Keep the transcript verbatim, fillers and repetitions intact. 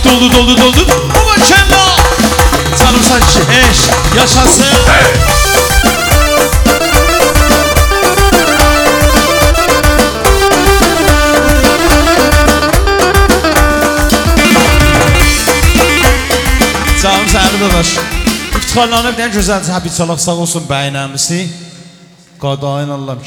dolu dolu dolu. Baba Kella. Canım saçı eş yaşasın. Hey. Canım sağ dadaş. İftiharlanıb ne güzel tabi çalaq sağ olsun bəyənəmisi. Qadayın Allah'ım.